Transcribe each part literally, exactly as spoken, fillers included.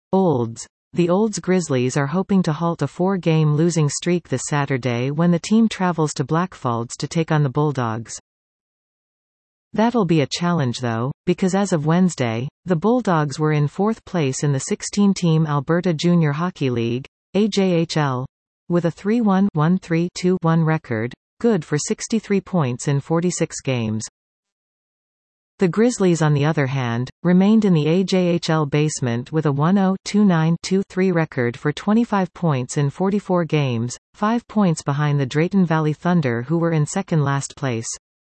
Olds. The Olds Grizzlies are hoping to halt a four-game losing streak this Saturday when the team travels to Blackfalds to take on the Bulldogs. That'll be a challenge though, because as of Wednesday, the Bulldogs were in fourth place in the sixteen-team Alberta Junior Hockey League, A J H L, with a three one, one three, two one record, good for sixty-three points in forty-six games. The Grizzlies, on the other hand, remained in the A J H L basement with a one oh, two nine, two three record for twenty-five points in forty-four games, five points behind the Drayton Valley Thunder, who were in second last place.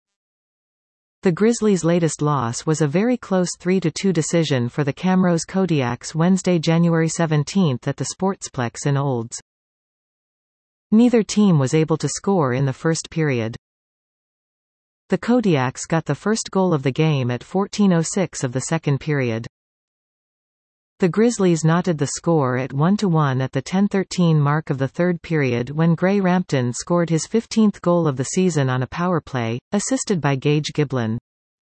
The Grizzlies' latest loss was a very close three to two decision for the Camrose Kodiaks Wednesday, January seventeenth at the Sportsplex in Olds. Neither team was able to score in the first period. The Kodiaks got the first goal of the game at fourteen oh six of the second period. The Grizzlies knotted the score at one to one at the ten thirteen mark of the third period when Gray Rampton scored his fifteenth goal of the season on a power play, assisted by Gage Giblin.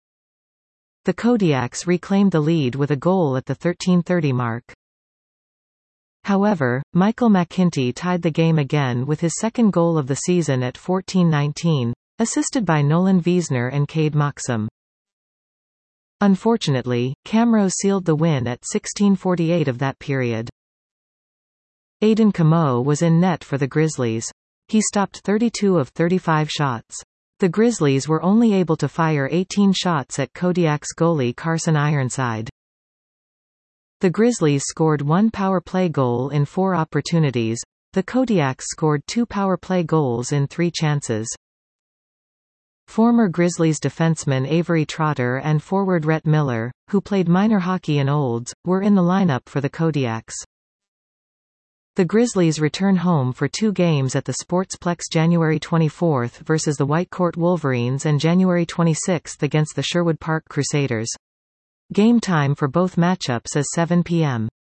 The Kodiaks reclaimed the lead with a goal at the thirteen thirty mark. However, Michael McKinty tied the game again with his second goal of the season at fourteen nineteen, assisted by Nolan Wiesner and Cade Moxham. Unfortunately, Camrose sealed the win at sixteen forty-eight of that period. Aidan Camo was in net for the Grizzlies. He stopped thirty-two of thirty-five shots. The Grizzlies were only able to fire eighteen shots at Kodiak's goalie Carson Ironside. The Grizzlies scored one power play goal in four opportunities. The Kodiaks scored two power play goals in three chances. Former Grizzlies defenseman Avery Trotter and forward Rhett Miller, who played minor hockey in Olds, were in the lineup for the Kodiaks. The Grizzlies return home for two games at the Sportsplex January twenty-fourth versus the Whitecourt Wolverines and January twenty-sixth against the Sherwood Park Crusaders. Game time for both matchups is seven p m